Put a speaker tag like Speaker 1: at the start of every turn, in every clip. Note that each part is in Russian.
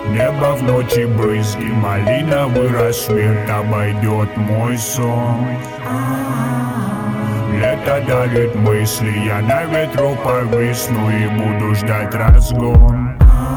Speaker 1: Небо в ночи брызги, малиновый рассвет обойдет мой сон. Лето дарит мысли, я на ветру повисну и буду ждать разгон.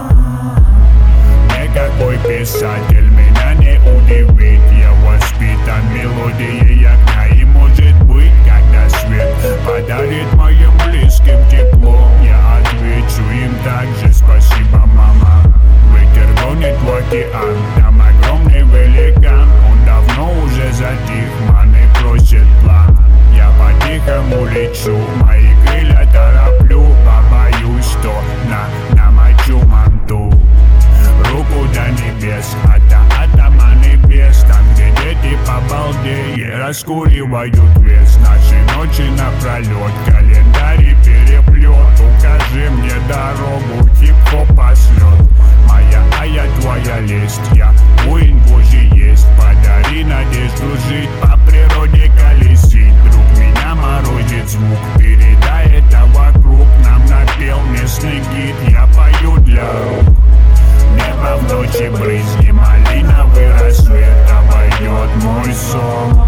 Speaker 1: Никакой писатель меня не удивит, я воспитан мелодией огня. И может быть, когда свет подарит моим близким тепло, я отвечу им также: спасибо, мама. Ветер гонит в океан, там огромный великан. Он давно уже затих, маны просит план. Я по-тихому лечу, мои крылья тороплю, побоюсь, что намочу манту. Руку до небес, атома небес. Там, где дети по балде раскуривают вес. Наши ночи напролет, календарь переплет. Укажи мне дорогу, хип-хоп пошлет. Моя, а я твоя лесть, я воин Божий есть. Подари надежду жить, по природе колесить. Вдруг меня морозит звук, передай это вокруг. Нам напел местный гид, я пою для рук. Небо в ночи брызги, малиновый рассвет обойдет мой сон.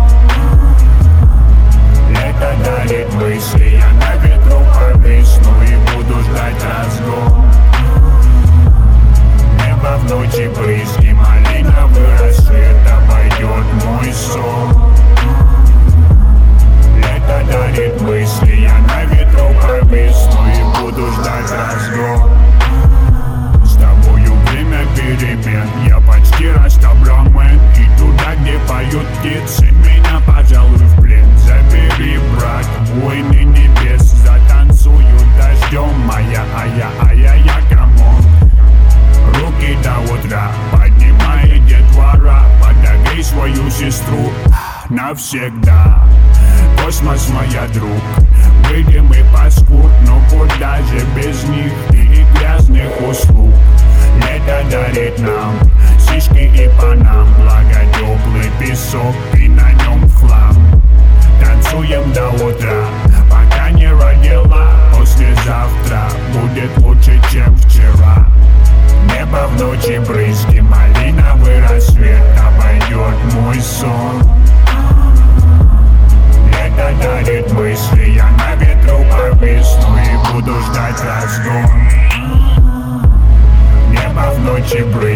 Speaker 1: Лето дарит мысли, я на ветру повисну и буду ждать разгон. Небо в ночи брызги, малиновый рассвет обойдет мой сон. Лето дарит мысли, я на ветру повисну и буду ждать разгон. Перемен, я почти расставлен, мэн. И туда, где поют птицы, меня, пожалуй, в плен забери, брат, войны небес. Затанцую дождем, моя, я, камон. Руки до утра, поднимай детвора. Подогрей свою сестру навсегда. Космос, моя друг, выйдем и паскуд. Но куда же без них и грязных услуг? Лето дарит нам сишки и панам. Благо теплый песок и на нем в хлам. Танцуем до утра, пока не родила. Послезавтра будет лучше, чем вчера. Небо в ночи брызги, малиновый рассвет обойдет мой сон. Лето дарит мысли, я на ветру повисну и буду ждать разгон. Небо в ночи брызги.